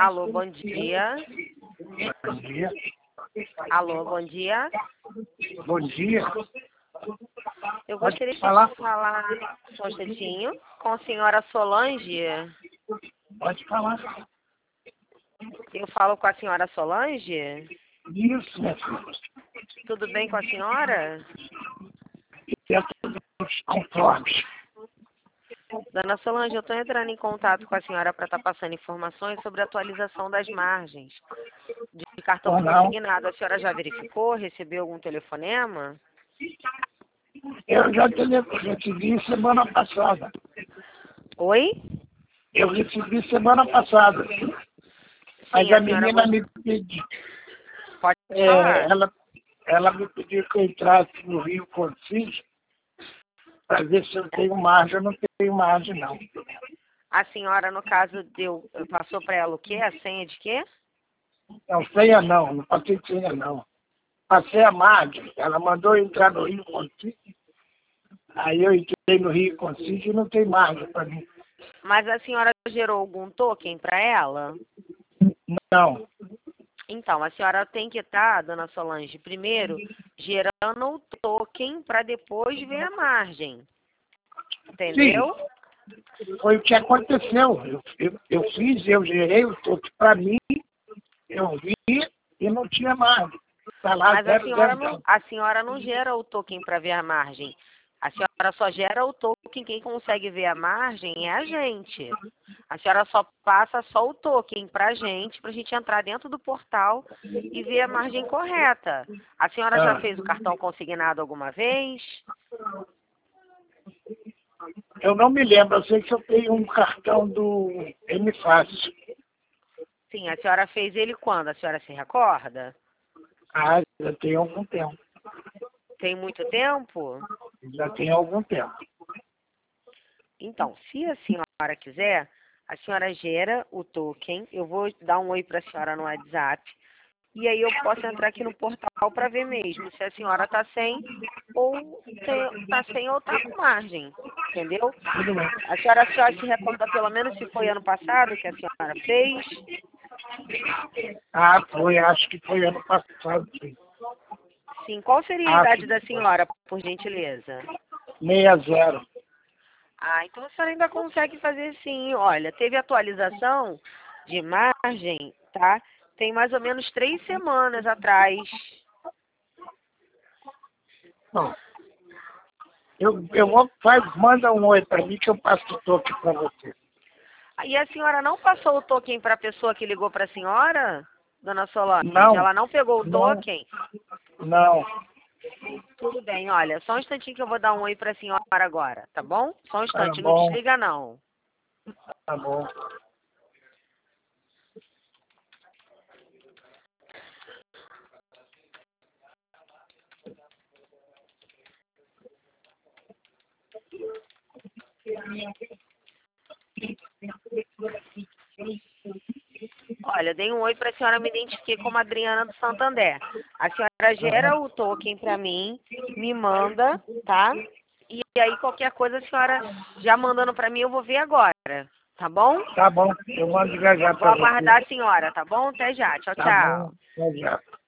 Alô, bom dia. Bom dia. Alô, bom dia. Bom dia. Eu Pode gostaria de falar? falar só um instantinho com a senhora Solange. Pode falar. Eu falo com a senhora Solange? Isso, minha filha. Tudo bem com a senhora? Dentro dos conformes. Dona Solange, eu estou entrando em contato com a senhora para estar passando informações sobre a atualização das margens de cartão Ou não. consignado. A senhora já verificou? Recebeu algum telefonema? Eu já recebi semana passada. Oi? Eu recebi semana passada. Mas Sim, a a senhora menina me pediu. pode falar. Ela me pediu que eu entrasse no Rio Concis para ver se eu tenho margem. Eu não tenho margem, não. A senhora, no caso, passou para ela o quê? A senha de quê? Não, senha não. Não passei senha, não. Passei a margem. Ela mandou eu entrar no Rio Concis. Aí eu entrei no Rio Concis e não tem margem para mim. Mas a senhora gerou algum token para ela? Não. Então, a senhora tem que estar, dona Solange, primeiro gerando o token para depois ver a margem. Entendeu? Sim, foi o que aconteceu. Eu gerei o toque para mim, eu vi e não tinha margem. Está lá Mas zero, zero, zero. a senhora não gera o token para ver a margem. A senhora só gera o token, quem consegue ver a margem é a gente. A senhora só passa só o token para a gente entrar dentro do portal e ver a margem correta. A senhora já fez o cartão consignado alguma vez? Eu não me lembro, eu sei que eu tenho um cartão do M-Fácil. Sim, a senhora fez ele quando? A senhora se recorda? Ah, já tem algum tempo. Tem muito tempo? Já tem algum tempo. Então, se a senhora quiser, a senhora gera o token, eu vou dar um oi para a senhora no WhatsApp, e aí eu posso entrar aqui no portal para ver mesmo se a senhora está sem ou está com margem, entendeu? Tudo bem. A senhora só se recorda pelo menos se foi ano passado que a senhora fez? Ah, foi, acho que foi ano passado, sim. Sim, qual seria a idade da senhora, por gentileza? 60. Ah, então a senhora ainda consegue fazer sim. Olha, teve atualização de margem, tá? Tem mais ou menos 3 semanas atrás. Bom, manda um oi para mim que eu passo o toque para você. E a senhora não passou o token para a pessoa que ligou para a senhora, dona Solange? Não, Ela não pegou o não, token? não. Tudo bem, olha, só um instantinho que eu vou dar um oi para a senhora agora, tá bom? Só um Tá instante, não bom, desliga não. tá bom. Olha, dei um oi para a senhora, me identifiquei como Adriana do Santander. A senhora gera o token para mim, me manda, tá? E aí qualquer coisa a senhora já mandando para mim, eu vou ver agora, tá bom? Tá bom, eu mando já já Vou para você. aguardar a senhora, tá bom? Até já. Tchau, Tá tchau. bom, já já.